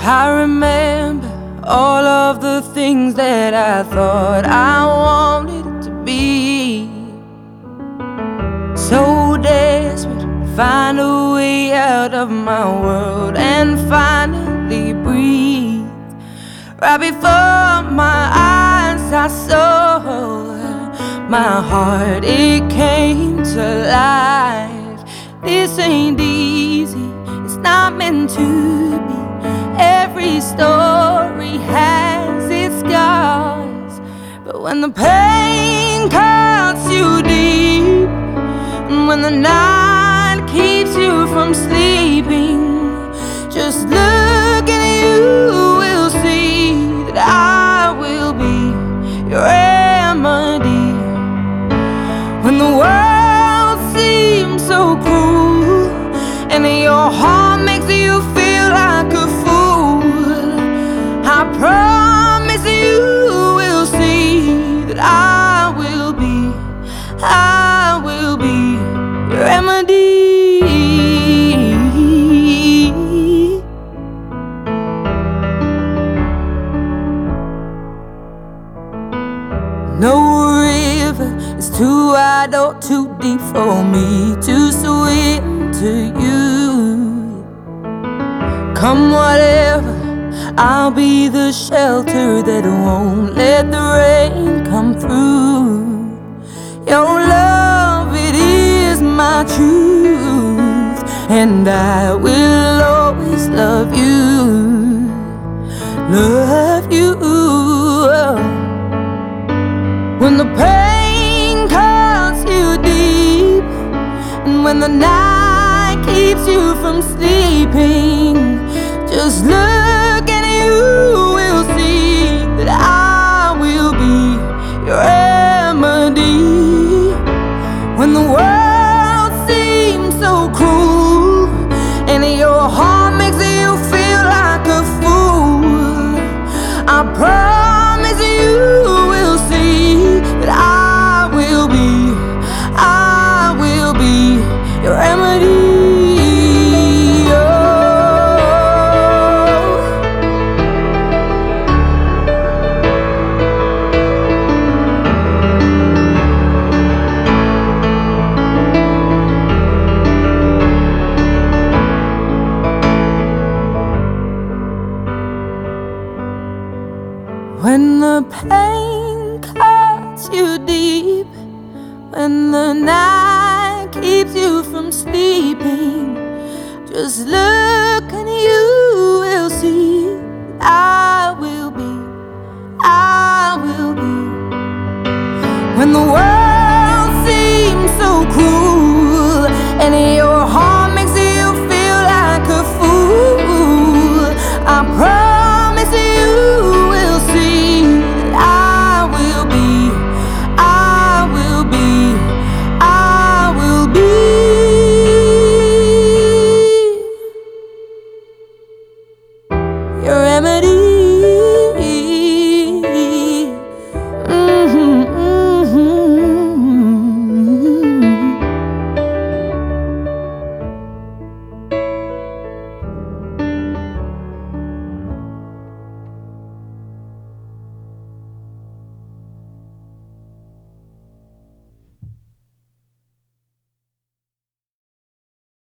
I remember all of the things that I thought I wanted it to be. So desperate to find a way out of my world and finally breathe. Right before my eyes I saw my heart, it came to life. This ain't easy, it's not meant to be. Every story has its scars, but when the pain cuts you deep, and when the night keeps you from sleeping, just look and you will see that I will be your remedy. When the world seems so cruel and your heart makes you feel like a fool, I promise you will see that I will be your remedy. No river is too wide or too deep for me to swim to you. Come whatever, I'll be the shelter that won't let the rain come through. Your love, it is my truth, and I will always love you, love you. When the pain cuts you deep, and when the night keeps you from sleeping, just look and you will see that I will be your remedy. When the world seems so cruel and your heart makes you feel like a fool, I promise you will see that I will be your remedy. When the pain cuts you deep, when the night keeps you from sleeping, just look and you will see I will be. When the world seems so cruel and your